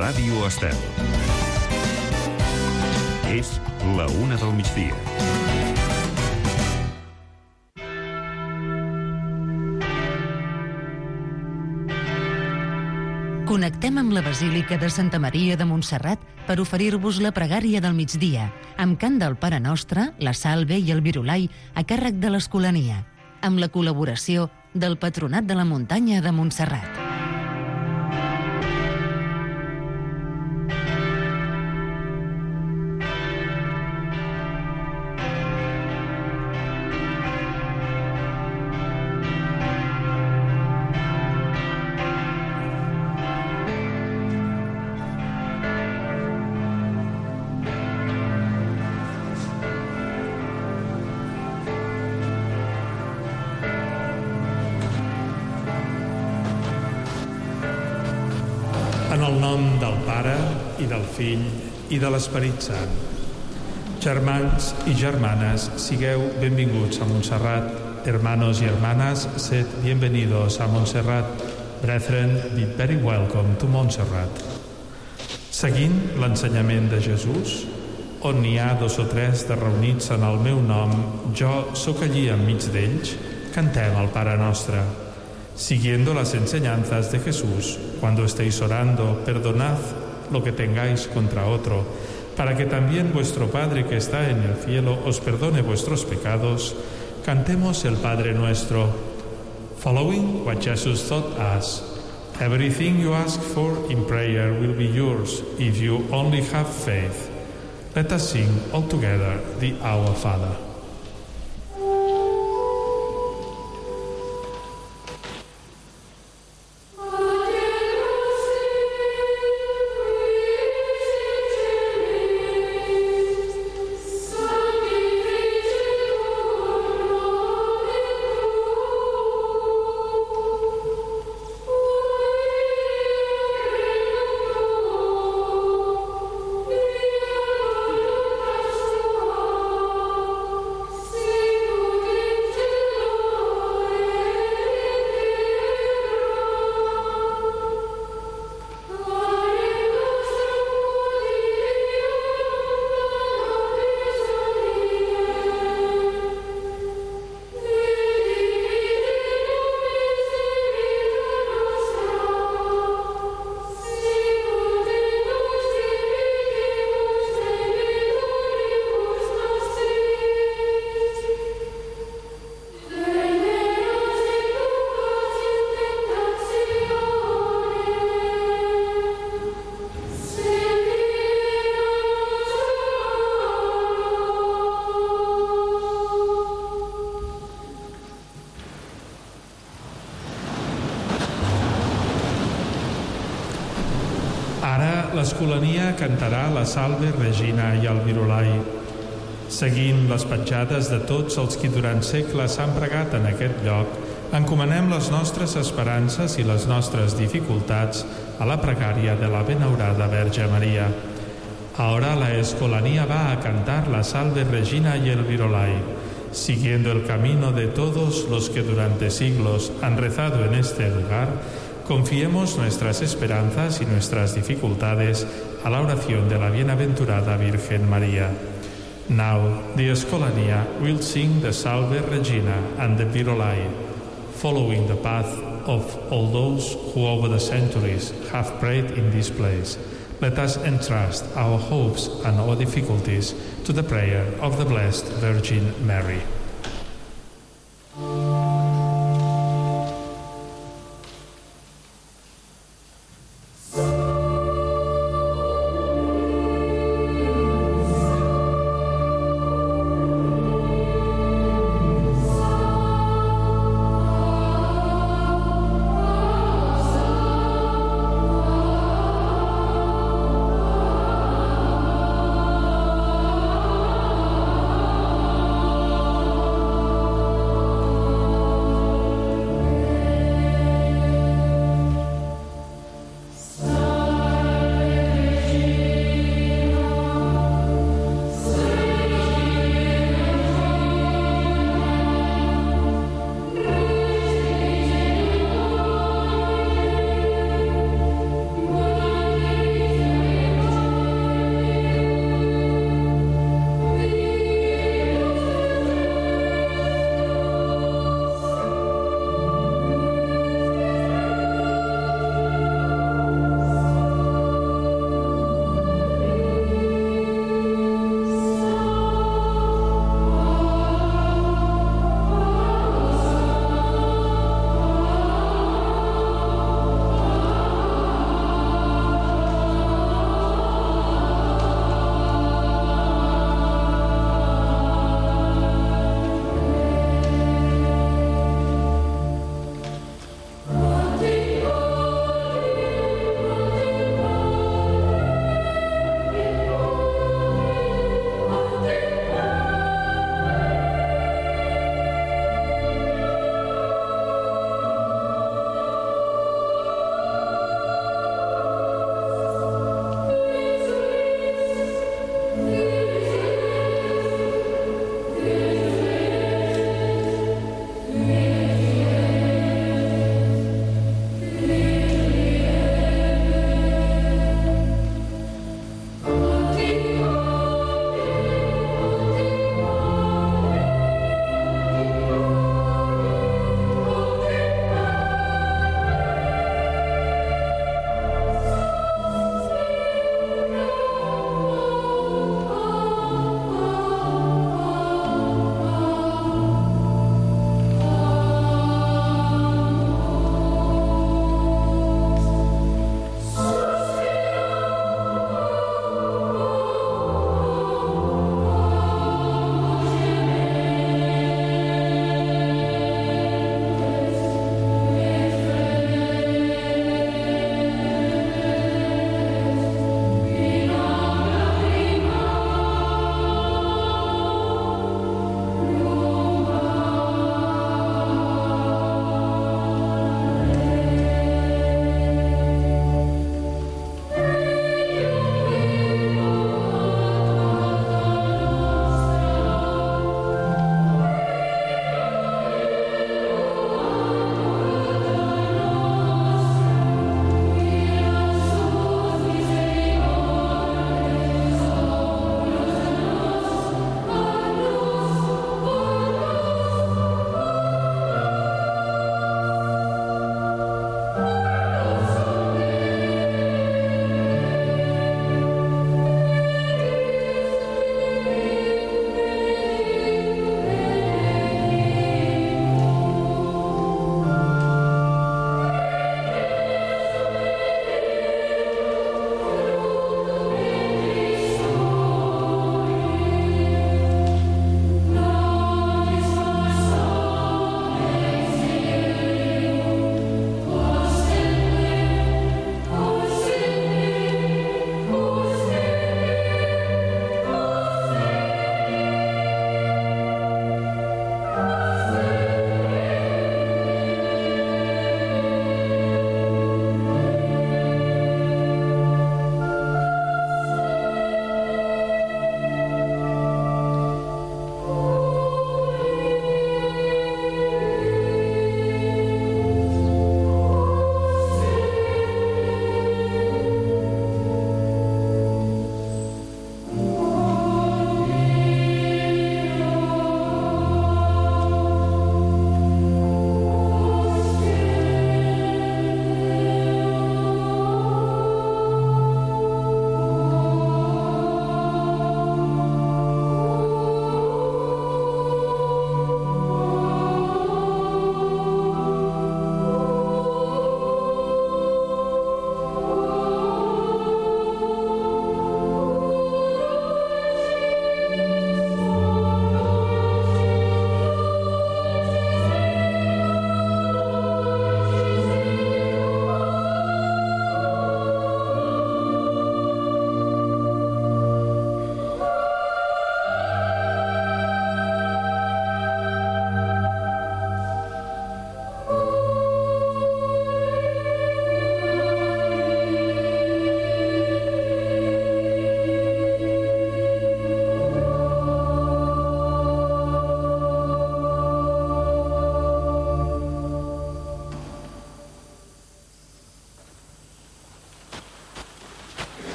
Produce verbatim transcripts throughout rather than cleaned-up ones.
Ràdio Estel. És la una del migdia. Connectem amb la Basílica de Santa Maria de Montserrat per oferir-vos la pregària del migdia, amb cant del Pare Nostre, la Salve i el Virolai a càrrec de l'Escolania, amb la col·laboració del Patronat de la Muntanya de Montserrat. En el nom del Pare, i del Fill, i de l'Esperit Sant. Germans i germanes, sigueu benvinguts a Montserrat. Hermanos y hermanas, sed bienvenidos a Montserrat. Brethren, be very welcome to Montserrat. Seguint l'ensenyament de Jesús, on n'hi ha dos o tres de reunits en el meu nom, jo sóc allí enmig d'ells, cantem el Pare Nostre. Siguiendo las enseñanzas de Jesús, cuando estéis orando, perdonad lo que tengáis contra otro, para que también vuestro Padre que está en el cielo os perdone vuestros pecados. Cantemos el Padre Nuestro. Following what Jesus taught us, everything you ask for in prayer will be yours if you only have faith. Let us sing all together the Our Father. L'Escolania cantarà la Salve Regina i el Virolai. Seguint les petjades de tots els qui durant segles han pregat en aquest lloc, encomanem les nostres esperances i les nostres dificultats a la pregària de la benaurada Verge Maria. Ahora la Escolania va a cantar la Salve Regina y el Virolai, siguiendo el camino de todos los que durante siglos han rezado en este lugar. Confiemos nuestras esperanzas y nuestras dificultades a la oración de la bienaventurada Virgen María. Now, the Escolania will sing the Salve Regina and the Virolai, following the path of all those who over the centuries have prayed in this place. Let us entrust our hopes and our difficulties to the prayer of the Blessed Virgin Mary.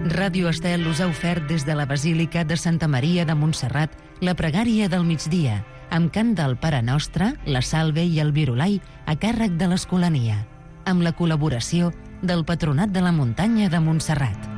Ràdio Estel us ha ofert des de la Basílica de Santa Maria de Montserrat la pregària del migdia, amb cant del Pare Nostre, la Salve i el Virolai a càrrec de l'Escolania, amb la col·laboració del Patronat de la Muntanya de Montserrat.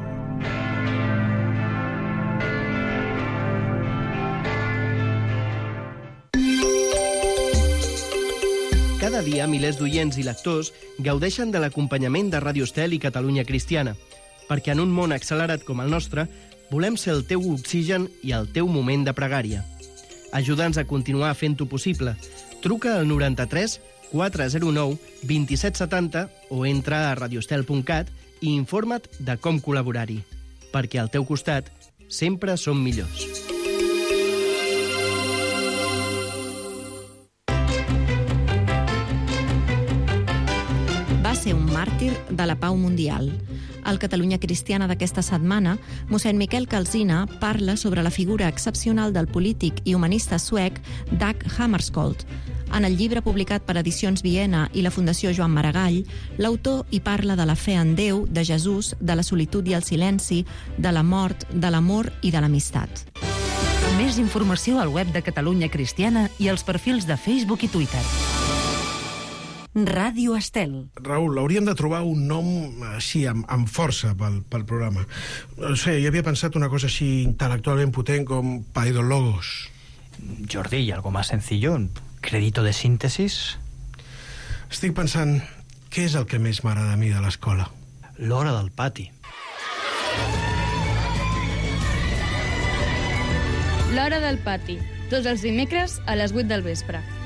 Cada dia, milers d'oients i lectors gaudeixen de l'acompanyament de Ràdio Estel i Catalunya Cristiana, perquè en un món accelerat com el nostre, volem ser el teu oxigen i el teu moment de pregària. Ajuda'ns a continuar fent-ho possible. Truca al noranta-tres quatre zero nou vint set setanta o entra a radiostel punt cat i informa't de com col·laborar-hi. Perquè al teu costat sempre som millors. Va ser un màrtir de la pau mundial. Al Catalunya Cristiana d'aquesta setmana, mossèn Miquel Calsina parla sobre la figura excepcional del polític i humanista suec Dag Hammarskjöld. En el llibre publicat per Edicions Viena i la Fundació Joan Maragall, l'autor hi parla de la fe en Déu, de Jesús, de la solitud i el silenci, de la mort, de l'amor i de l'amistat. Més informació al web de Catalunya Cristiana i als perfils de Facebook i Twitter. Ràdio Estel. Raül, hauríem de trobar un nom així, amb, amb força pel, pel programa. No sé, jo havia pensat una cosa així intel·lectualment potent com Paidologos. Jordi, ¿y algo más sencillo? ¿Crédito de síntesis? Estic pensant, què és el que més m'agrada a mi de l'escola? L'hora del pati. L'hora del pati, tots els dimecres a les vuit del vespre.